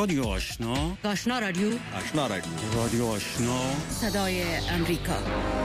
رادیو آشنا، آشنا رادیو، آشنا رادیو، رادیو آشنا، صدای امریکا.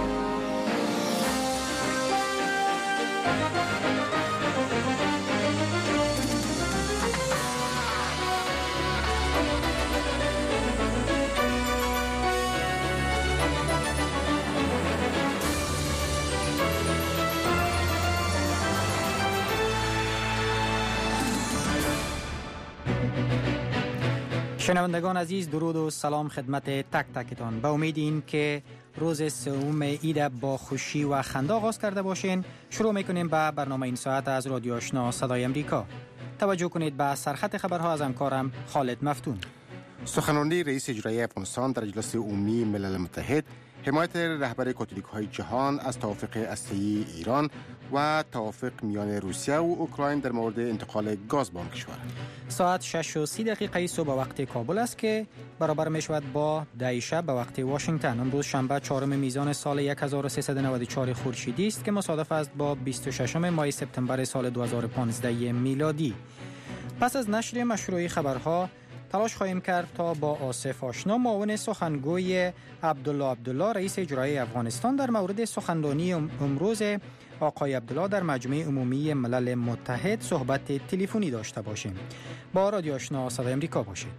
شنوندگان عزیز، درود و سلام خدمت تک تکتان. به امید این که روز سوم عید با خوشی و خنده آغاز کرده باشین، شروع میکنیم به برنامه این ساعت از رادیو آشنا صدای امریکا. توجه کنید به سرخط خبرها از همکارم خالد مفتون. سخنرانی رئیس اجرایی افغانستان در اجلاس عمومی ملل متحد، حمایت رهبر کاتولیک‌های جهان از توافق هسته‌ای ایران و توافق میان روسیه و اوکراین در مورد انتقال گاز به آن کشور. ساعت 6:30 صبح به وقت کابل است که برابر می شود با 10 شب به وقت واشنگتن. امروز شنبه 4 میزان سال 1394 خورشیدی است که مصادف است با 26 ماه سپتامبر سال 2015 میلادی. پس از نشر مشروع خبرها تلاش خواهیم کرد تا با آصف آشنا، معاون سخنگوی عبدالله رئیس اجرایی افغانستان، در مورد سخنرانی امروز آقای عبدالله در مجمع عمومی ملل متحد صحبت تلفنی داشته باشیم. با رادیو آشنا صدای امریکا باشید.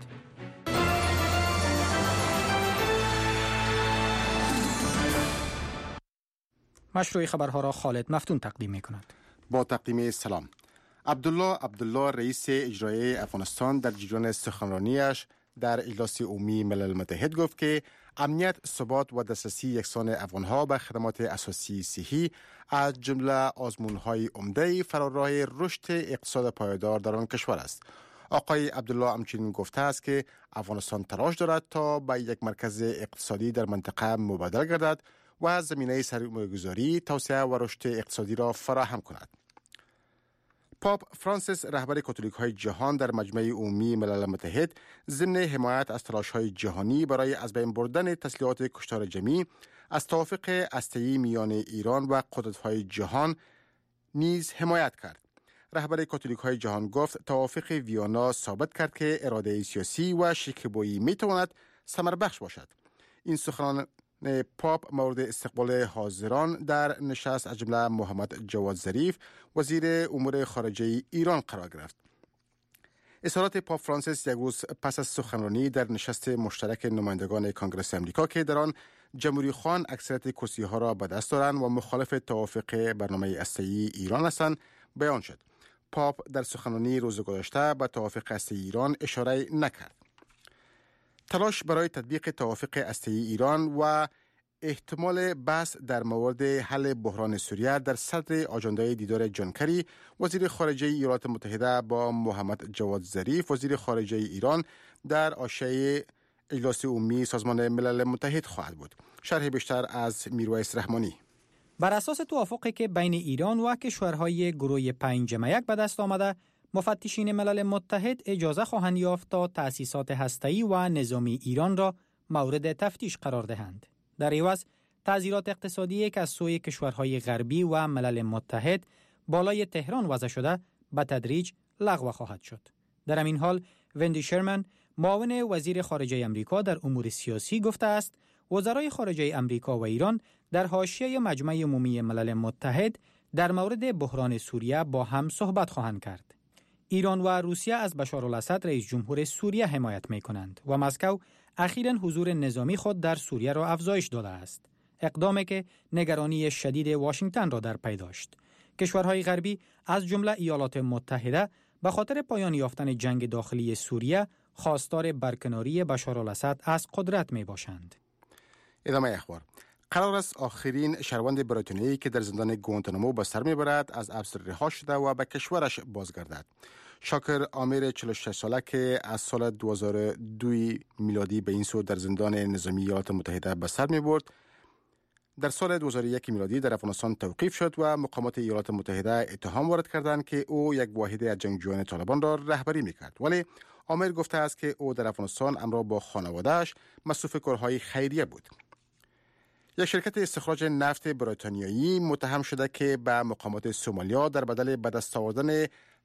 مشروع خبرها را خالد مفتون تقدیم می‌کند. با تقدیم سلام. عبدالله رئیس اجرایی افغانستان در جریان سخنرانیش در اجلاس عمومی ملل متحد گفت که امنیت، ثبات و دسترسی یکسان افغانها به خدمات اساسی صحی از جمله آزمون‌های عمده فراراه رشد اقتصاد پایدار در آن کشور است. آقای عبدالله همچنین گفته است که افغانستان تلاش دارد تا به یک مرکز اقتصادی در منطقه مبادل گردد و زمینه سرمایه‌گذاری، توسعه و رشد اقتصادی را فراهم کند. پاپ فرانسیس، رهبر کاتولیک‌های جهان، در مجمع عمومی ملل متحد ضمن حمایت از تلاش‌های جهانی برای از بین بردن تسلیحات کشتار جمعی از توافق هسته‌ای میان ایران و قدرت‌های جهان نیز حمایت کرد. رهبر کاتولیک‌های جهان گفت توافق ویانا ثابت کرد که اراده سیاسی و شکیبایی می‌تواند ثمربخش باشد. این سخنان پاپ مورد استقبال حاضران در نشست از جمله محمد جواد ظریف، وزیر امور خارجه ایران، قرار گرفت. اظهارات پاپ فرانسیس یک روز پس از سخنرانی در نشست مشترک نمایندگان کنگره امریکا که در آن جمهوری خوان اکثریت کرسی‌ها را به دست دارند و مخالف توافق برنامه هسته‌ای ایران هستند بیان شد. پاپ در سخنرانی روز گذشته به توافق هسته‌ای ایران اشاره نکرد. تلاش برای تطبیق توافق هسته‌ای ایران و احتمال بحث در مورد حل بحران سوریه در صدر آژاندای دیدار جان کری، وزیر خارجه ایالات متحده، با محمد جواد ظریف، وزیر خارجه ایران، در حاشیه اجلاس عمومی سازمان ملل متحد خواهد بود. شرح بیشتر از میرویس رحمانی. بر اساس توافقی که بین ایران و کشورهای گروه 5+1 به دست آمده، مفتشین ملل متحد اجازه خواهند یافت تا تأسیسات هسته‌ای و نظامی ایران را مورد تفتیش قرار دهند. در عوض تعزیرات اقتصادی که از سوی کشورهای غربی و ملل متحد بالای تهران وضع شده به تدریج لغو خواهد شد. در همین حال وندی شرمن، معاون وزیر خارجه امریکا در امور سیاسی، گفته است وزرای خارجه امریکا و ایران در حاشیه مجمع عمومی ملل متحد در مورد بحران سوریه با هم صحبت خواهند کرد. ایران و روسیه از بشارالاسد رئیس جمهور سوریه حمایت می کنند و مسکو اخیراً حضور نظامی خود در سوریه را افزایش داده است. اقدامی که نگرانی شدید واشنگتن را در پی داشت. کشورهای غربی از جمله ایالات متحده به خاطر پایان یافتن جنگ داخلی سوریه خواستار برکناری بشارالاسد از قدرت می باشند. ادامه اخبار. قرار است آخرین شهروند بریتانیایی که در زندان گوانتانامو به سر میبرد از حبس رها شده و به کشورش بازگردد. شاکر عامر 46 ساله که از سال 2002 میلادی به این سو در زندان نظامی ایالات متحده به سر میبرد، در سال 2001 میلادی در افغانستان توقیف شد و مقامات ایالات متحده اتهام وارد کردند که او یک واحد از جنگجویان طالبان را رهبری میکرد. ولی عامر گفته است که او در افغانستان همراه با خانواده‌اش مصروف کارهای خیریه بود. یک شرکت استخراج نفت بریتانیایی متهم شده که به مقامات سومالیا در بدل به دست آوردن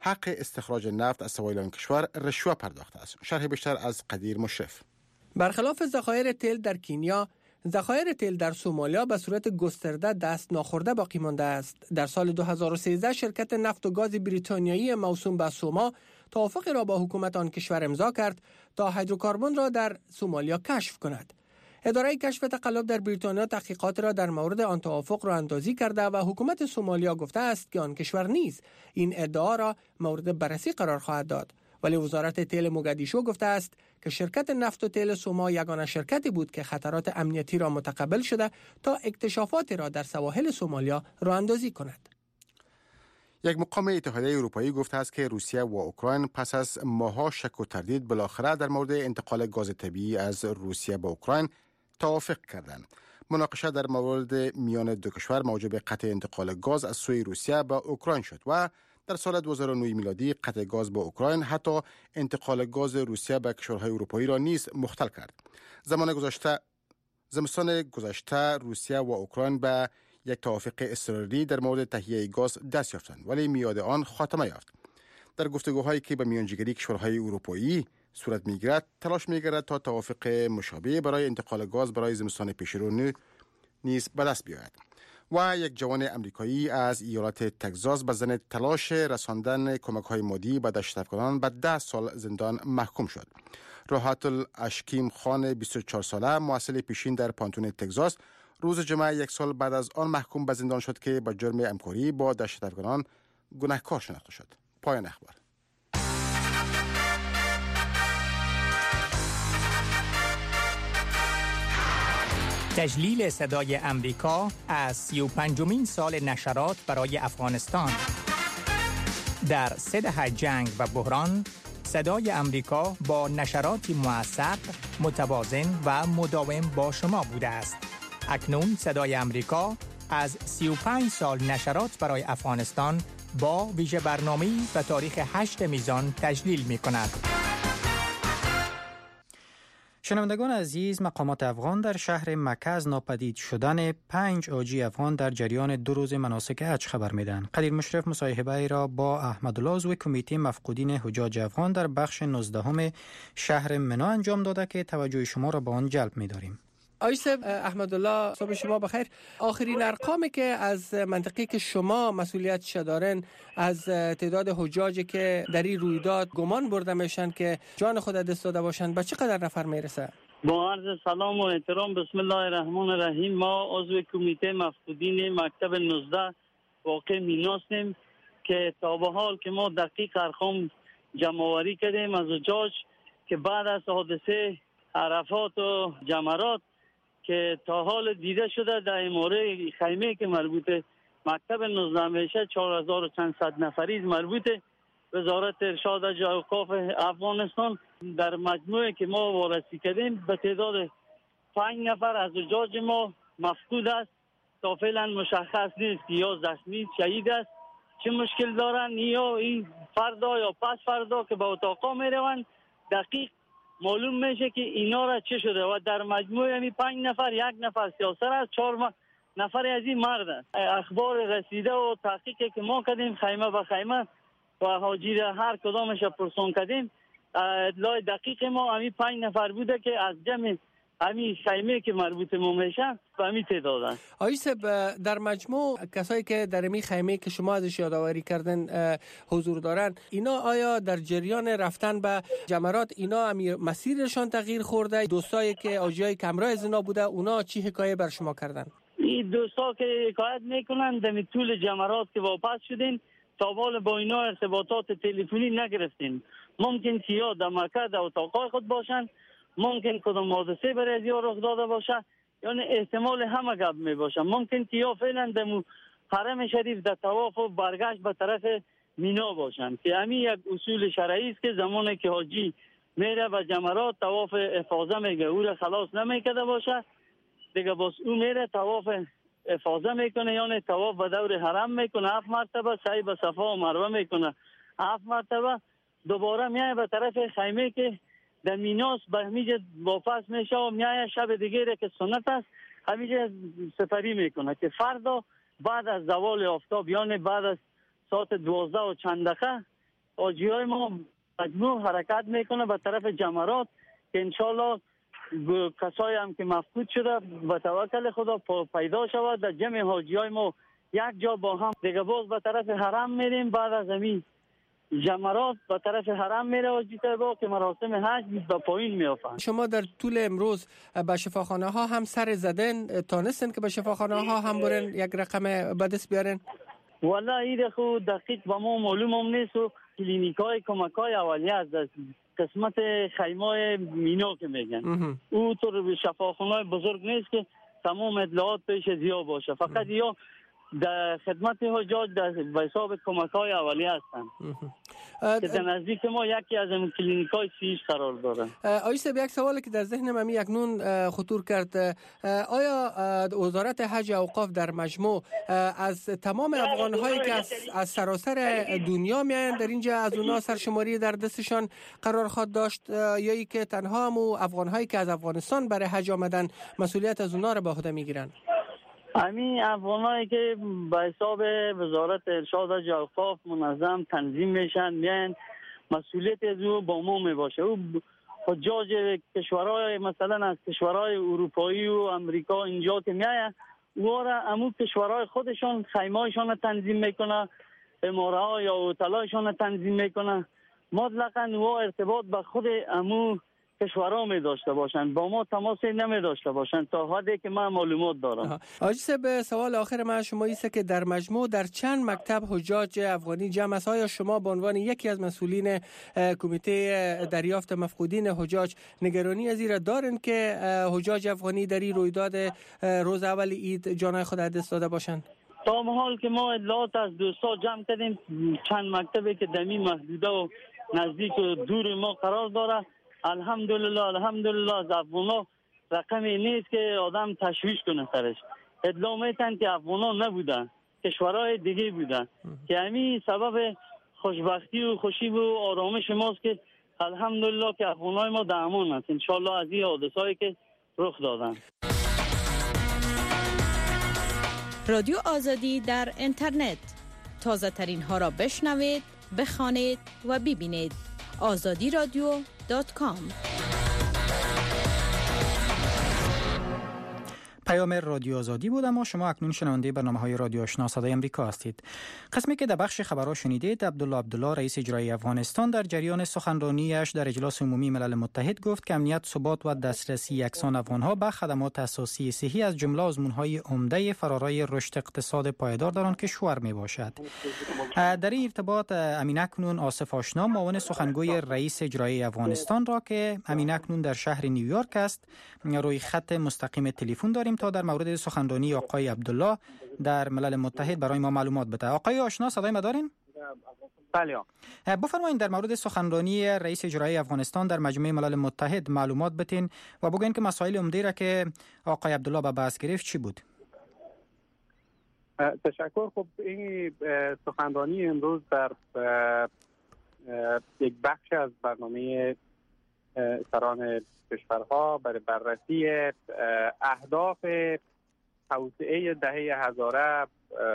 حق استخراج نفت از سواحل آن کشور رشوه پرداخته است. شرح بیشتر از قدیر مشرف. برخلاف ذخایر تیل در کینیا، ذخایر تیل در سومالیا به صورت گسترده دست ناخورده باقی مانده است. در سال 2013 شرکت نفت و گاز بریتانیایی موسوم به سوما توافقی را با حکومت آن کشور امضا کرد تا هیدروکاربن را در سومالیا کشف کند. اداره کشف تقلب در بریتانیا تحقیقات را در مورد آن توافق را اندازی کرده و حکومت سومالیا گفته است که آن کشور نیز این ادعا را مورد بررسی قرار خواهد داد. ولی وزارت تیل موگادیشو گفته است که شرکت نفت و تیل سوما یگانه شرکتی بود که خطرات امنیتی را متقبل شده تا اکتشافاتی را در سواحل سومالیا راه اندازی کند. یک مقام اتحادیه اروپایی گفته است که روسیه و اوکراین پس از ماه‌ها شک و تردید بالاخره در مورد انتقال گاز طبیعی از روسیه به اوکراین توافق کردند. مناقشه در مورد میان دو کشور موجب قطع انتقال گاز از سوی روسیه به اوکراین شد و در سال 2009 میلادی قطع گاز به اوکراین حتی انتقال گاز روسیه به کشورهای اروپایی را نیز مختل کرد. زمستان گذشته روسیه و اوکراین به یک توافق اضطراری در مورد تهیه گاز دست یافتند ولی میاد آن خاتمه یافت. در گفتگوهایی که به میانجیگری کشورهای اروپایی صورت میگیرد تلاش میگردد تا توافق مشابه برای انتقال گاز برای زمستان پیشرو نیز به دست بیاید. و یک جوان امریکایی از ایالت تگزاس به ضمن تلاش رساندن کمک‌های مادی به دشت‌افکنان به 10 سال زندان محکوم شد. راحت الاشکیم خان 24 ساله محصل پیشین در پانتون تگزاس روز جمعه 1 سال بعد از آن محکوم به زندان شد که به جرم همکاری با دشت‌افکنان گناهکار شناخته شد. پایان اخبار. تجلیل صدای امریکا از 35مین سال نشرات برای افغانستان. در 3 دهه جنگ و بحران، صدای امریکا با نشراتی موثق، متوازن و مداوم با شما بوده است. اکنون صدای امریکا از 35 سال نشرات برای افغانستان با ویژه برنامه‌ای به تاریخ 8 میزان تجلیل می‌کند. شنوندگان عزیز، مقامات افغان در شهر مکه از ناپدید شدن 5 حاجی افغان در جریان 2 روز مناسک حج خبر میدن. قدیر مشرف مصاحبه را با احمدالله عضو کمیته مفقودین حجاج افغان در بخش 19 شهر منا انجام داده که توجه شما را به آن جلب می‌داریم. آقای احمدالله، صبح شما بخیر. آخرین ارقامی که از منطقی که شما مسئولیت دارین از تعداد حجاجی که در این رویداد گمان برده میشن که جان خود دست داده باشن به چقدر نفر میرسه؟ با عرض سلام و احترام، بسم الله الرحمن الرحیم. ما عضو کمیته مفقودین مکتب 19 واقع میناستیم که تا به حال که ما دقیق ارقام جمع آوری کردیم از حجاج که بعد از حادثه عرفات و جمرات که تا حال دیده شده در اماره خیمه که مربوط مکتب 19 میشه 4100 نفری مربوط وزارت ارشاد و اوقاف افغانستان. در مجموعه که ما وارسی کردیم به تعداد 5 نفر از حجاج ما مفقود است. تا فعلا مشخص نیست که یا زخمی شهید است، چه مشکل دارن، یا این فردا یا پس فردا که به اتاقا میروند دقیق معلوم میشه که اینا را چه شده. و در مجموع همی 5 نفر 1 نفر سیاسر است، 4 نفر از این مرد است. اخبار رسیده و تحقیقی که ما کردیم خیمه به خیمه و حاجی را هر کدامش پرسون کردیم، اطلاع دقیق ما همی 5 نفر بوده که از جمع همین خیمه که مربوط ما میشن و همین تعداد است. آقای در مجموع کسایی که در همین خیمه که شما ازش یادآوری کردن حضور دارن، اینا آیا در جریان رفتن به جمرات اینا مسیرشان تغییر خورده؟ دوستایی که حاجیای کمراه از اینا بوده اونا چی حکایه بر شما کردن؟ این دوستا که حکایت میکنن در طول جمرات که واپس شدین تا حال با اینا ارتباطات تلفنی نگرفتین. ممکن که یا در مکه در اتاقای خود باشن، ممکن کدام حادثه برای از یا رخ داده باشه، یعنی احتمال همه گپ می باشه. ممکن که یا فعلا در حرم شریف در طواف و برگشت به طرف مینا باشن که همین یک اصول شرعی است که زمانی که حاجی میره به جمرات طواف افاضه میگه او را خلاص نمیکرده باشه دیگه، باز او میره طواف افاضه میکنه، یعنی طواف به دور حرم میکنه 7 مرتبه، سعی به صفا و مروه میکنه 7 مرتبه، دوباره میایه به طرف خیمه که در میناس به همیجه واپس میشه و میایه شب دیگه که سنت است همیجه سفری میکنه که فردا بعد از زوال آفتاب یعنی بعد از ساعت 12 و چند دقیقه حاجیای ما مجموع حرکت میکنه به طرف جمرات که انشالله کسایی هم که مفقود شده به توکل خدا پیدا شود. در جمع حاجیای ما یک جا با هم دیگه باز به طرف حرم میریم. بعد از همین جمرات به طرف حرم میره حاجی طیبا که مراسم حج به پایین میافتند. شما در طول امروز به شفاخانه ها هم سر زدن تانستن که به شفاخانه ها هم برن یک رقم به دست بیارن؟ والله این خود دقیق به ما معلوم هم نیست و کلینیکای کمکای اولیه از قسمت خیمه مینا که میگن او طور شفاخانه بزرگ نیست که تمام اطلاعات پیش زیا باشه. فقط یا در خدمت حجاج در به حساب کمک‌های اولیه هستند که در نزدیک ما یکی از این کلینیک‌های سیش قرار داره. آقای صاحب یک سوالی که در ذهنم امی اکنون خطور کرد، آیا وزارت حج و اوقاف در مجموع از تمام افغان‌هایی که از سراسر دنیا میآیند در اینجا از اونها سرشماری در دستشان قرار خواهد داشت یا ای که تنها هم افغان‌هایی که از افغانستان برای حج آمدن مسئولیت از اونها را به عهده میگیرند؟ همین افغانایی که به حساب وزارت ارشاد و اوقاف منظم تنظیم میشن میان مسئولیت از او با ما میباشه. او حجاج کشورهای مثلا از کشورهای اروپایی و امریکا اینجا که میایه او را امو کشورهای خودشان خیمه‌هایشان را تنظیم میکنه، اماره ها یا هتل‌هایشان را تنظیم میکنه. مطلقاً او ارتباط به خود امو کشورها می داشته باشند، با ما تماسی نمی داشته باشند تا حدی که من معلومات دارم. حاجی صاحب سوال آخر من شما ایست که در مجموع در چند مکتب حجاج افغانی جمع است؟ آیا شما به عنوان یکی از مسئولین کمیته دریافت مفقودین حجاج نگرانی از این را دارند که حجاج افغانی در این رویداد روز اول عید جانای خود از دست داده باشند؟ تا حال که ما اطلاعات از دوستا جمع کردیم چند مکتبی که دمی محدوده و نزدیک و دور ما قرار داره، الحمدلله از افغانا رقمی نیست که آدم تشویش کنه سرش. اطلاع میتن که افغانا نبودن، کشورهای دیگه بودن که همین سبب خوشبختی و خوشی و آرامش ماست که الحمدلله که افغانای ما در امان است انشالله از این حادثه‌ای که رخ دادن. رادیو آزادی در اینترنت، تازه ترین ها را بشنوید، بخوانید و ببینید. azadiradio.com. پیام رادیو آزادی بود، اما شما اکنون شنونده برنامه‌های رادیو آشنا صدای امریکا هستید. قسمی که در بخش خبرها شنیدید، عبدالله رئیس اجرایی افغانستان در جریان سخنرانیش در اجلاس عمومی ملل متحد گفت که امنیت، ثبات و دسترسی یکسان افغان‌ها به خدمات اساسی صحی از جمله آزمون‌های عمده فرارای رشد اقتصاد پایدار در آن کشور میباشد. در این ارتباط امین اکنون آصف آشنا، معاون سخنگوی رئیس اجرایی افغانستان را که امین اکنون در شهر نیویورک است، روی خط مستقیم تلفن داریم تا در مورد سخنرانی آقای عبدالله در ملل متحد برای ما معلومات بده. آقای آشنا صدای ما دارین؟ بله. بفرمایید در مورد سخنرانی رئیس اجرایی افغانستان در مجمع ملل متحد معلومات بتین و بگوین که مسائل عمده را که آقای عبدالله به بحث گرفت چی بود؟ تشکر. خب این سخنرانی امروز در یک بخش از برنامه سران کشورها برای بررسی اهداف توسعه دهه هزاره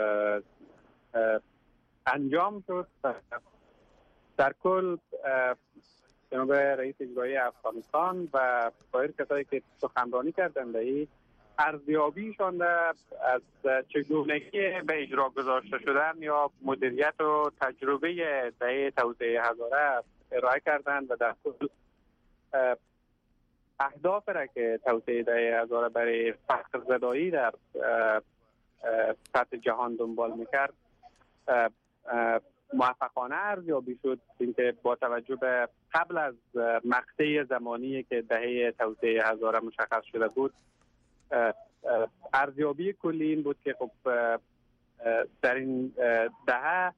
انجام شد. در کل جناب رئیس اجرایی افغانستان و سایر کسایی که سخنرانی کردند ارزیابیشان از چگونگی به اجرا گذاشته شدن یا مدیریت و تجربه دهه توسعه هزاره ارائه کردند و در کل اهداف را که توسعه دهه هزاره برای فقر زدایی در سطح جهان دنبال میکرد موفقانه ارزیابی شد. اینکه با توجه به قبل از مقطع زمانی که دهه توسعه هزاره مشخص شده بود، ارزیابی کلی این بود که خب در این دهه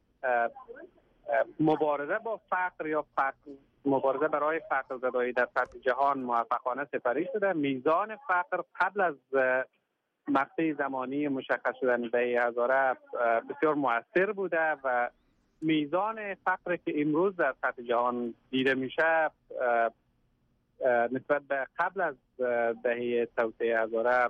مبارزه با فقر یا مبارزه برای فقر زدایی در سطح جهان موفقانه سپری شده. میزان فقر قبل از مقطع زمانی مشخص شدن دهه هزاره بسیار مؤثر بوده و میزان فقر که امروز در سطح جهان دیده میشه نسبت به قبل از دهه توسعه هزاره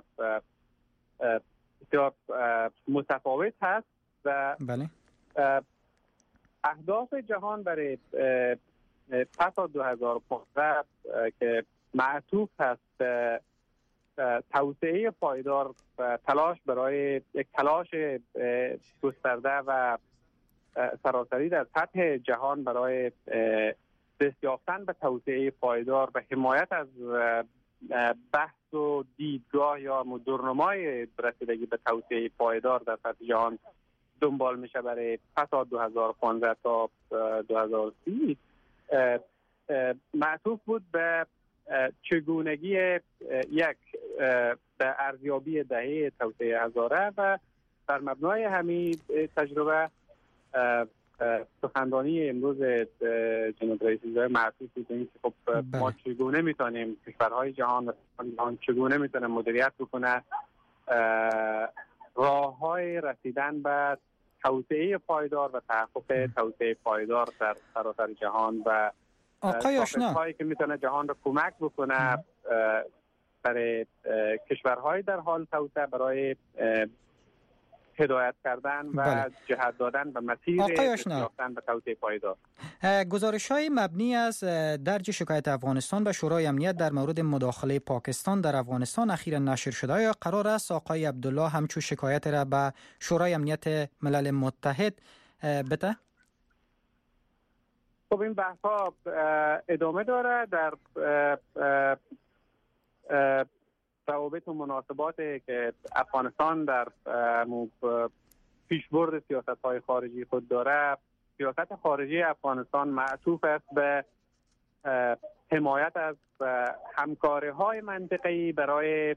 بسیار متفاوت هست و بله. اهداف جهان برای پس از 2015 که معطوف هست به توسعه پایدار و تلاش برای یک تلاش گسترده و سراسری در سطح جهان برای دست یافتن به توسعه پایدار و حمایت از بحث و دیدگاه یا مدرنمای رسیدگی به توسعه پایدار در سطح جهان دنبال میشه برای پس از 2015 تا 2030 معطوف بود به چگونگی یک به ارزیابی دهه توسعه هزاره و در مبنای همین تجربه سخنرانی امروز جناب رئیس جمهور معطوف بود که خب ما چگونه میتونیم کشورهای جهان و جهان چگونه میتونه مدیریت بکنه راههای رسیدن به توسعه پایدار و تحقق توسعه پایدار در سراسر جهان و آقای آشنا هایی که میتونه جهان رو کمک بکنه برای کشورهای در حال توسعه برای هدایت کردن و جهت دادن به مسیر رفتن به توسعه پایدار. گزارش‌های مبنی از درج شکایت افغانستان به شورای امنیت در مورد مداخله پاکستان در افغانستان اخیراً نشر شده. یا قرار است آقای عبدالله همچون شکایت را به شورای امنیت ملل متحد بده؟ خب این بحث‌ها ادامه داره در روابط و مناسباتی که افغانستان در پیشبرد سیاست‌های خارجی خود داره. سیاست خارجی افغانستان معطوف است به حمایت از همکاری‌های منطقه‌ای برای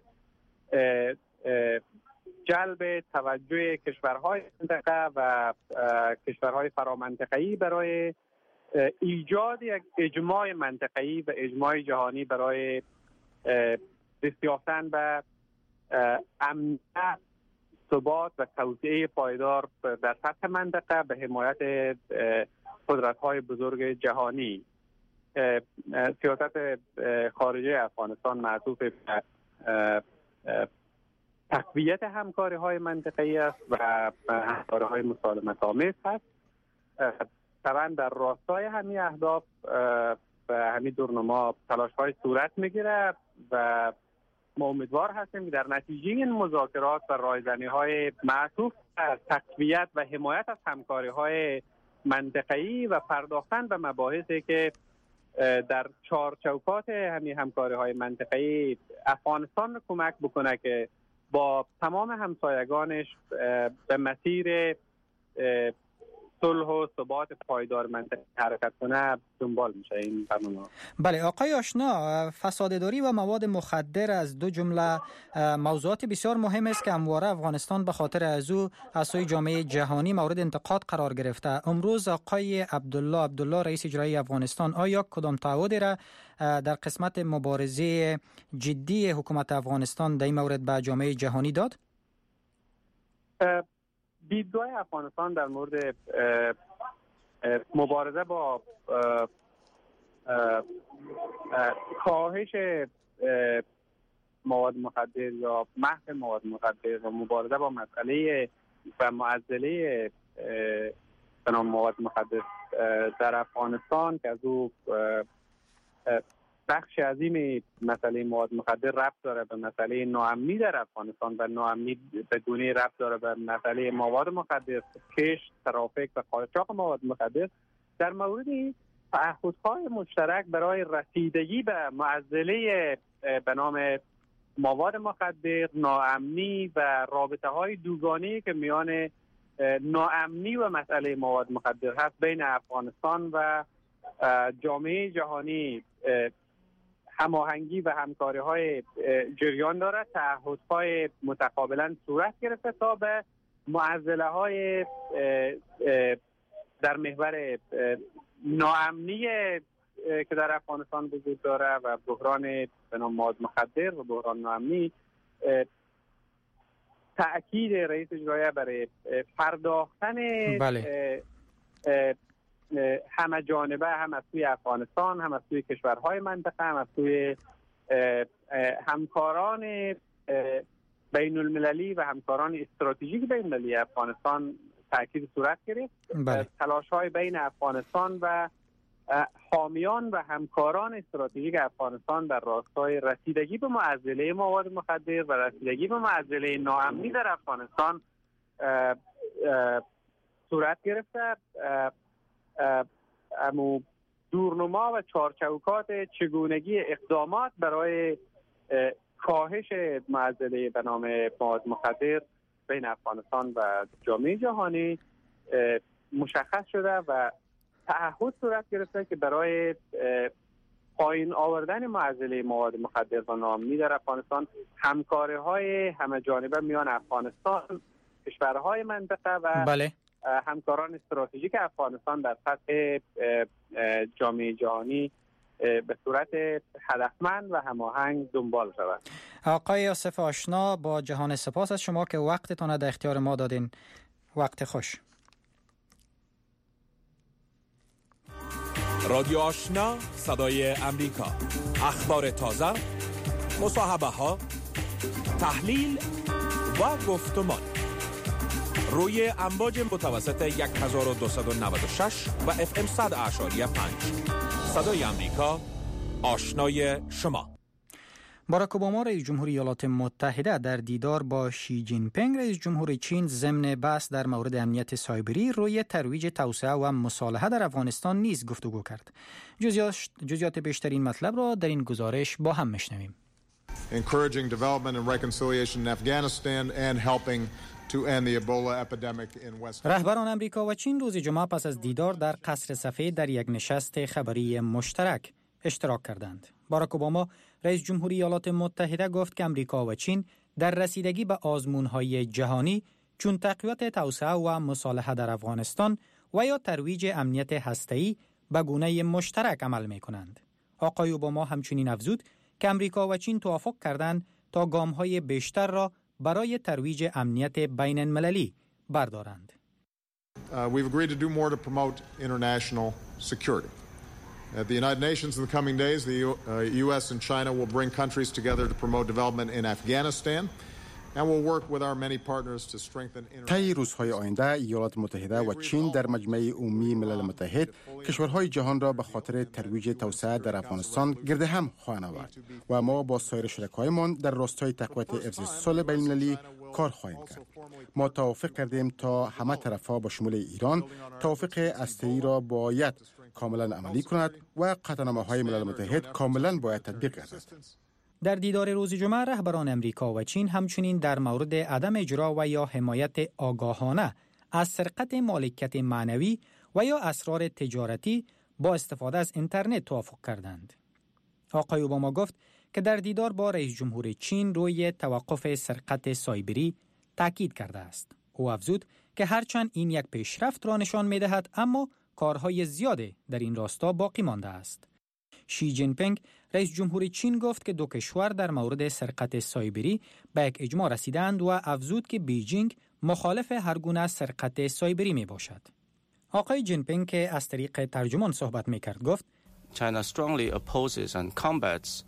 جلب توجه کشورهای منطقه و کشورهای فرامنطقه‌ای برای ایجاد یک اجماع منطقه‌ای و اجماع جهانی برای دست یافتن به امنیت، ثبات و توسعه پایدار در سطح منطقه به حمایت قدرت‌های بزرگ جهانی. سیاست خارجی افغانستان معطوف به تقویت همکاری‌های منطقه‌ای است و همکاری‌های مسالمت‌آمیز است. طبعا در راستای همین اهداف و همین دورنما تلاش‌های صورت می‌گیره و ما امیدوار هستیم که در نتیجه این مذاکرات و رایزنی‌های معطوف از تقویت و حمایت از همکاری‌های منطقه‌ای و پرداختن به مباحثی که در چارچوکات همین همکاری‌های منطقه‌ای افغانستان رو کمک بکنه که با تمام همسایگانش به مسیر صلح و ثبات پایدار منطقه حرکت کنه دنبال میشه این برنامه. بله آقای آشنا، فساده‌داری و مواد مخدر از دو جمله موضوعات بسیار مهم است که همواره افغانستان به خاطر از او از سوی جامعه جهانی مورد انتقاد قرار گرفته. امروز آقای عبدالله رئیس اجرایی افغانستان آیا کدام تعهدی را در قسمت مبارزه جدی حکومت افغانستان در این مورد به جامعه جهانی داد؟ دیدگاه افغانستان در مورد مبارزه با کاهش مواد مخدر یا محو مواد مخدر و مبارزه با مسئله و معضله به نام مواد مخدر در افغانستان که از او بخش عظیم مسئله مواد مخدر ربط داره به مسئله ناامنی در افغانستان و ناامنی به گونه ربط داره به مسئله مواد مخدر، کشت، ترافیک و قاچاق مواد مخدر. در مورد تعهدهای مشترک برای رسیدگی به معضله به نام مواد مخدر، ناامنی و رابطه‌های دوگانه‌ای که میان ناامنی و مسئله مواد مخدر هست بین افغانستان و جامعه جهانی هماهنگی و همکاری‌های جریان دارد. تعهدهای متقابلا صورت گرفته تا به معضله‌های در محور ناامنی که در افغانستان وجود داره و بحران به نام مواد مخدر و بحران ناامنی تأکید رئیس اجرایی برای پرداختن همه جانبه، هم از سوی افغانستان، هم از سوی کشورهای منطقه، هم از سوی همکاران بین المللی و همکاران استراتژیک بین المللی افغانستان تاکید صورت گرفت. تلاش‌های بین افغانستان و حامیان و همکاران استراتژیک افغانستان در راستای رسیدگی به معضله مواد مخدر و رسیدگی به معضله ناامنی در افغانستان صورت گرفته. دورنما و چارچوکات چگونگی اقدامات برای کاهش معضله به نام مواد مخدر بین افغانستان و جامعه جهانی مشخص شده و تعهد صورت گرفته که برای پایین آوردن معضله مواد مخدر و ناامنی در افغانستان همکاری‌های همه جانبه میان افغانستان، کشورهای منطقه و همکاران استراتژیک افغانستان در سطح جامعه جهانی به صورت هدفمند و هماهنگ دنبال شود. آقای آصف آشنا، با جهان سپاس از شما که وقتتان در اختیار ما دادین. وقت خوش. رادیو آشنا، صدای امریکا. اخبار تازه، مصاحبه ها، تحلیل و گفتمان روی امواج متوسط 1296 و FM 100.5. صدای امریکا، آشنای شما. باراک اوباما رئیس جمهوری ایالات متحده در دیدار با شی جین پینگ رئیس جمهور چین ضمن بحث در مورد امنیت سایبری روی ترویج توسعه و مصالحه در افغانستان نیز گفتگو کرد. جزئیات بیشتر این مطلب را در این گزارش با هم میشنویم. Encouraging development and reconciliation in Afghanistan and helping to end the Ebola epidemic in West. رهبران امریکا و چین روز جمعه پس از دیدار در قصر سفید در یک نشست خبری مشترک اشتراک کردند. باراک اوباما رئیس جمهوری ایالات متحده گفت که امریکا و چین در رسیدگی به آزمون‌های جهانی چون تقویت توسعه و مصالحه در افغانستان و یا ترویج امنیت هسته‌ای به گونه مشترک عمل می‌کنند. آقای اوباما همچنین افزود که امریکا و چین توافق کردند تا گام‌های بیشتر را برای ترویج امنیت بین المللی بردارند. We've agreed to do more to promote international security. At the United Nations in the coming days, the U.S. and China will bring countries together to promote development in Afghanistan and will work with our many partners to strengthen طی روزهای آینده ایالات متحده و چین در مجمع عمومی ملل متحد کشورهای جهان را به خاطر ترویج توسعه در افغانستان گرد هم خواهند آورد و ما با سایر شرکایمان در راستای تقویت حفظ صلح بین المللی کار خواهیم کرد. ما توافق کردیم تا همه طرف‌ها با شمول ایران توافق هسته‌ای را باید کاملا عملی کند و قطعنامه‌های ملل متحد کاملا باید تطبیق گردد. در دیدار روز جمعه رهبران امریکا و چین همچنین در مورد عدم اجرا و یا حمایت آگاهانه از سرقت مالکیت معنوی و یا اسرار تجارتی با استفاده از اینترنت توافق کردند. آقای اوباما گفت که در دیدار با رئیس جمهور چین روی توقف سرقت سایبری تاکید کرده است. او افزود که هرچند این یک پیشرفت را نشان می‌دهد اما کارهای زیاده در این راستا باقی مانده است. شی جین پینگ رئیس جمهور چین گفت که دو کشور در مورد سرقت سایبری به یک اجماع رسیدند و افزود که بیجینگ مخالف هر گونه سرقت سایبری می باشد. آقای جین پینگ که از طریق ترجمان صحبت می کرد گفت China strongly opposes and combats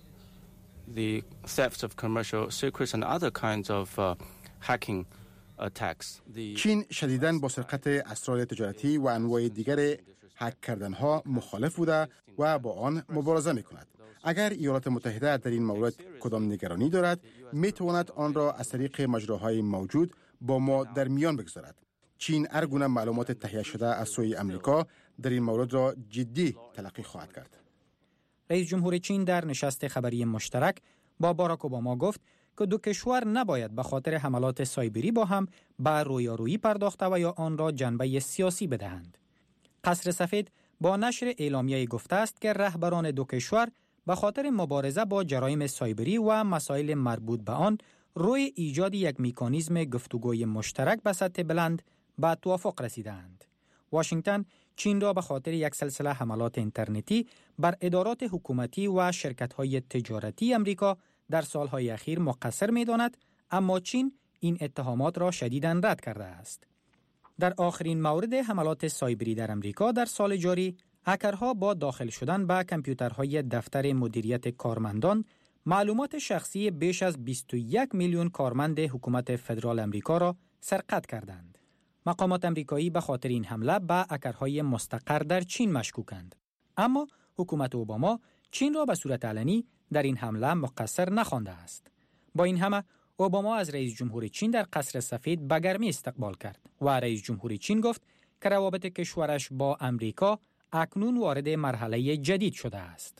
the theft of commercial secrets and other kinds of hacking attacks. چین شدیداً با سرقت اسرار تجارتی و انواع دیگر هک کردنها مخالف بوده و با آن مبارزه می کند. اگر ایالات متحده در این مورد کدام نگرانی دارد می تواند آن را از طریق مجراهای موجود با ما در میان بگذارد. چین هر گونه معلومات تهیه شده از سوی امریکا در این مورد را جدی تلقی خواهد کرد. رئیس جمهور چین در نشست خبری مشترک با باراک اوباما گفت که دو کشور نباید به خاطر حملات سایبری با هم به رویارویی پرداخته و یا آن را جنبه سیاسی بدهند. قصر سفید با نشر اعلامیه گفته است که رهبران دو کشور به خاطر مبارزه با جرایم سایبری و مسائل مربوط به آن روی ایجاد یک مکانیزم گفتگوی مشترک به سطح بلند به توافق رسیدند. واشنگتن چین را به خاطر یک سلسله حملات اینترنتی بر ادارات حکومتی و شرکت‌های تجارتی امریکا در سالهای اخیر مقصر می‌داند، اما چین این اتهامات را شدیداً رد کرده است. در آخرین مورد حملات سایبری در امریکا در سال جاری، هکرها با داخل شدن به کامپیوترهای دفتر مدیریت کارمندان معلومات شخصی بیش از 21 میلیون کارمند حکومت فدرال امریکا را سرقت کردند. مقامات امریکایی به خاطر این حمله به هکرهای مستقر در چین مشکوکند. اما حکومت اوباما چین را به صورت علنی در این حمله مقصر نخوانده است. با این همه اوباما از رئیس جمهور چین در قصر سفید به گرمی استقبال کرد و رئیس جمهور چین گفت که روابط کشورش با امریکا اکنون وارد مرحله جدید شده است.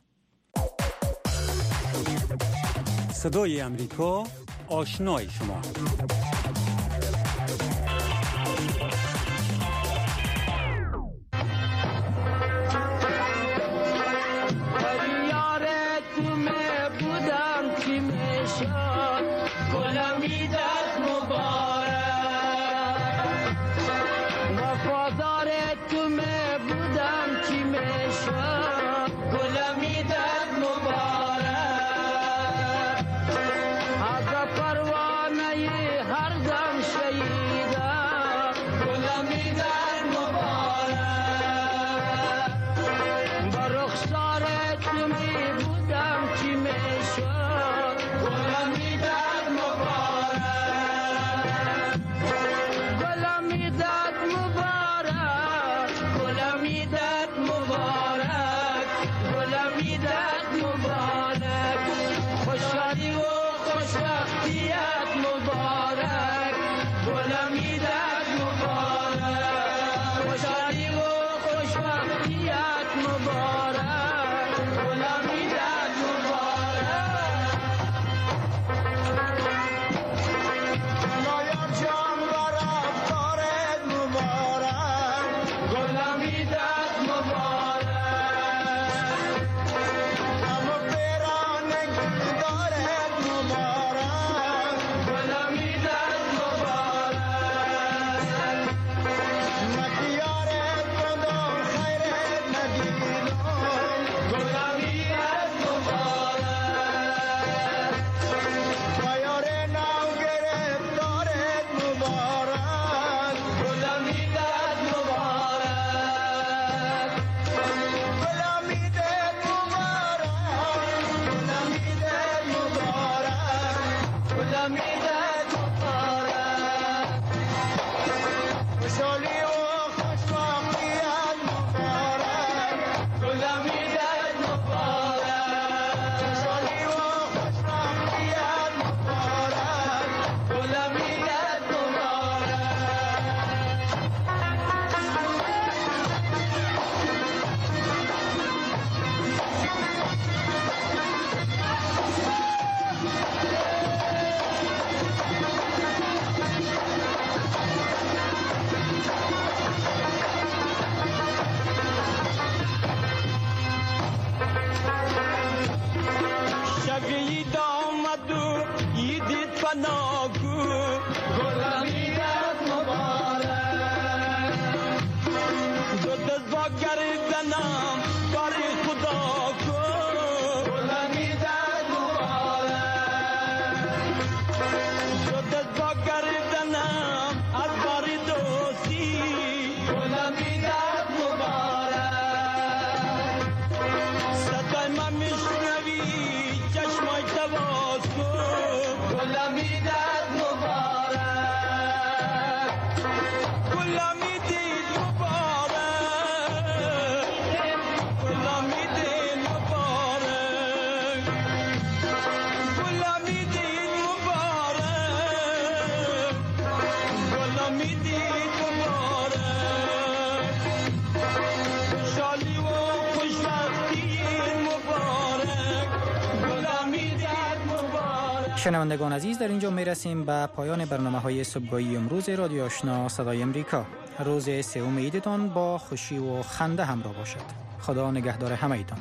صدای امریکا، آشنای شما. شنوندگان عزیز، در اینجا میرسیم به پایان برنامه‌های صبحگاهی امروز رادیو آشنا صدای امریکا. روز سوم عیدتان با خوشی و خنده همراه باشد. خدا نگهدار همه‌تان.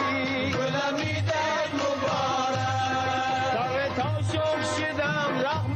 رحمت